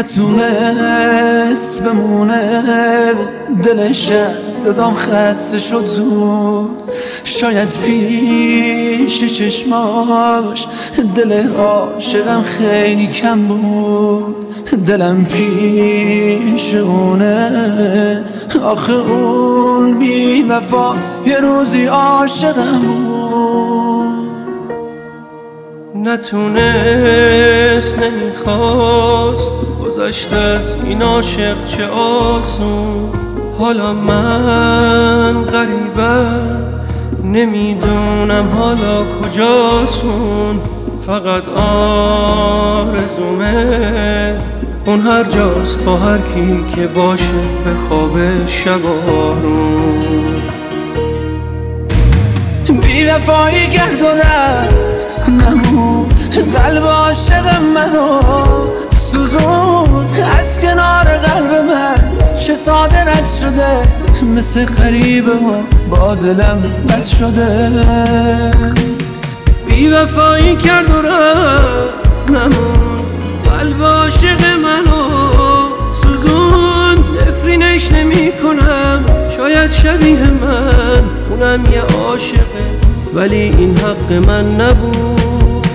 نتونست بمونه دلش از صدام خسته شد زود. شاید پیش چشماش دل عاشقم خیلی کم بود. دلم پیش اونه آخه اون بی وفا یه روزی عاشقم بود. نتونست نمیخواست گذشته از این عاشق چه آسون. حالا من غریبم نمیدونم حالا کجاسون. فقط آرزومه اون هر جاست با هر کی که باشه به خواب شبارون. بی وفایی کرد و رفت نمون قلب عاشق منو سوزون. از کنار قلب من چه ساده رد شده مثل غریبه و با دلم بد شده. بی وفایی کرد و رفت نمون قلب عاشق منو سوزون. نفرینش نمی کنم شاید شبیه من اونم یه عاشقه ولی این حق من نبود.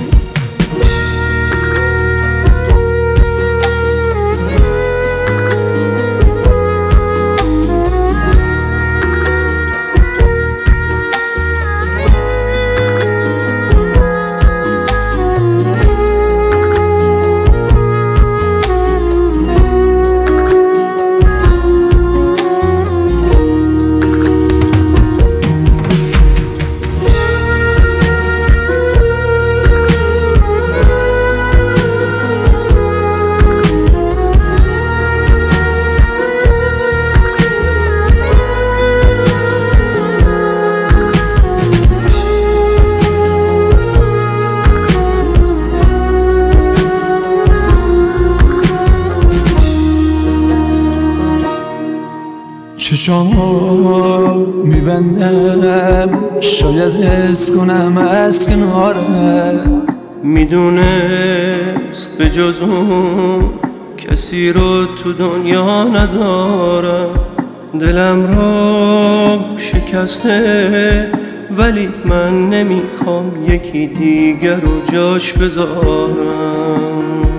چشامو میبندم شاید حس کنم از کنارم. میدونست به جز اون کسی رو تو دنیا ندارم. دلم رو شکسته ولی من نمیخوام یکی دیگر رو جاش بذارم.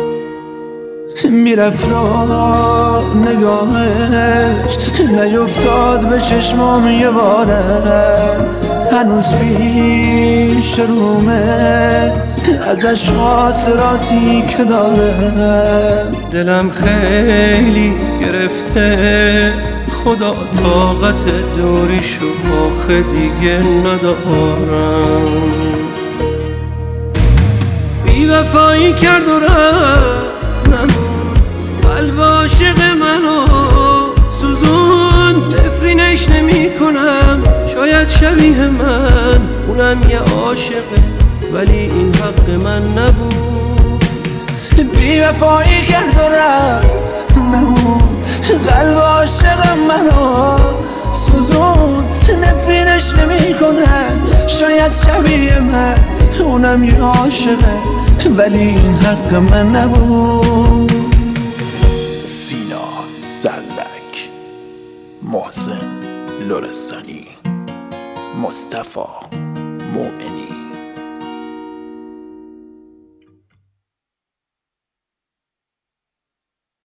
میرفت نگاهش نیفتاد به چشمام یه بارم. هنوز پیش رومه ازش خاطراتی که دارم. دلم خیلی گرفته خدا طاقت دوریشو آخه دیگه ندارم. بی وفایی کرد و رفت قلب عاشق منو سوزون. نفرینش نمی کنم شاید شبیه من اونم یه عاشقه ولی این حق من نبود. بی وفایی کرد و رفت نمون قلب عاشق منو سوزون. نفرینش نمی کنم شاید شبیه من اونم یه عاشقه ولی این حق من نبود. سینا زرلک، محسن لرستانی، مصطفی مومنی.